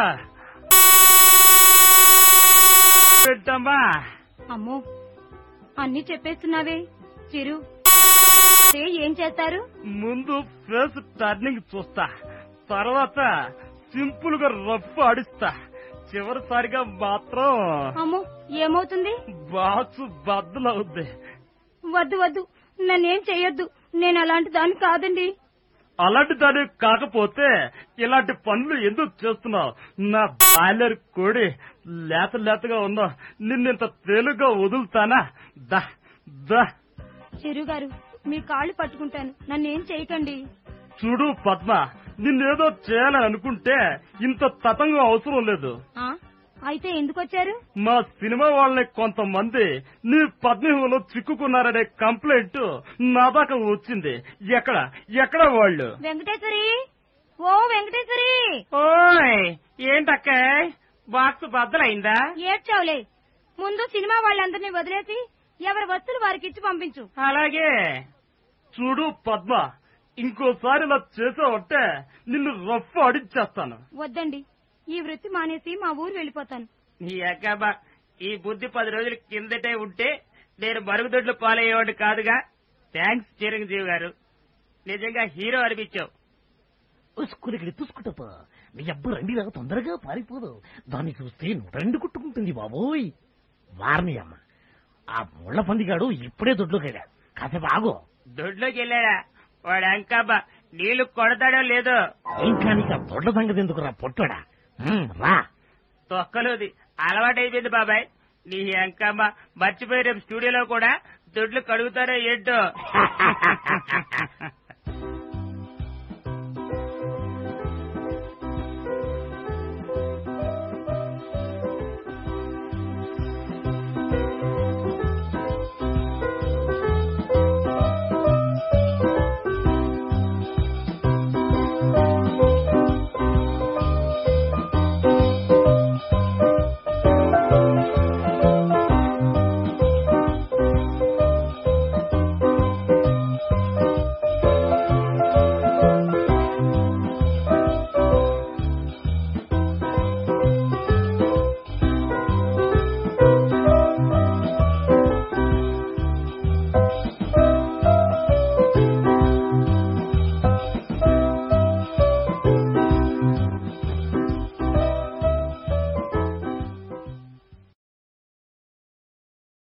అమ్మో అన్ని చెప్పేస్తున్నావే చిరు. ఏం చేస్తారు? ముందు ఫేస్ టర్నింగ్ చూస్తా, తర్వాత సింపుల్ గా రఫ్ ఆడిస్తా, చివరిసారిగా మాత్రం అమ్మో ఏమవుతుంది? బాక్స్ బద్దలవుద్ది. వద్దు వద్దు, నన్నేం చెయ్యొద్దు. నేను అలాంటి దాన్ని కాదండి. అలాంటి దాని కాకపోతే ఇలాంటి పనులు ఎందుకు చేస్తున్నావు? నా బాయిలర్ కోడి లేత లేతగా ఉన్నా నిన్నింత తేలిగ్గా వదులుతానా? దా దా. చిరు గారు మీ కాళ్ళు పట్టుకుంటాను, నన్నేం చేయకండి. చూడు పద్మ, నిన్నేదో చేయాలని అనుకుంటే ఇంత తతంగం అవసరం లేదు. అయితే ఎందుకొచ్చారు? మా సినిమా వాళ్ళని కొంతమంది నీ పద్మవ్యూహంలో చిక్కుకున్నారనే కంప్లైంట్ నా దాకా వచ్చింది. ఎక్కడ వాళ్ళు? వెంకటేశ్వరి, ఓ వెంకటేశ్వరి. ఓయ్ ఏంటక్క బాక్స్ బద్దలైందా? ఏడ్చావులే. ముందు సినిమా వాళ్ళందరినీ వదిలేసి ఎవరి వస్తువులు వారికి ఇచ్చి పంపించు. అలాగే. చూడు పద్మ, ఇంకోసారి ఇలా చేసావంటే నిన్ను రఫ్ అడిచేస్తాను. వద్దండి, ఈ వృత్తి మానేసి మా ఊరు వెళ్ళిపోతాను. నీ అక్కమ్మ, ఈ బుద్ధి 10 రోజుల కిందటే ఉంటే నేను మరుగుదొడ్లు పాలయ్యేవాడు కాదుగా. థ్యాంక్స్ చిరంజీవి గారు, నిజంగా హీరో అనిపించావు. ఉసుకురికిడి తుసుకుటప నీ అబ్బ రండిరా, తొందరగా పారిపోదు. దాన్ని చూస్తే 102 కొట్టుకుంటుంది బాబోయ్. వారిని అమ్మ, ఆ ముళ్ళ పందిగాడు ఇప్పుడే దొడ్లోకి వెళ్ళాడు. కాసేపు ఆగో. దొడ్లోకి వెళ్ళాడా? వాడు అంకమ్మ నీళ్లు కొడతాడో లేదో. ఇంకా నీకు ఆ దొడ్ల సంగతి ఎందుకురా పొట్టడా? రా. తొక్కలోది అలవాటైపోయింది బాబాయ్. నీ అంకమ్మ మర్చిపోయి రేపు స్టూడియోలో కూడా దొడ్లు కడుగుతారో ఏంటో.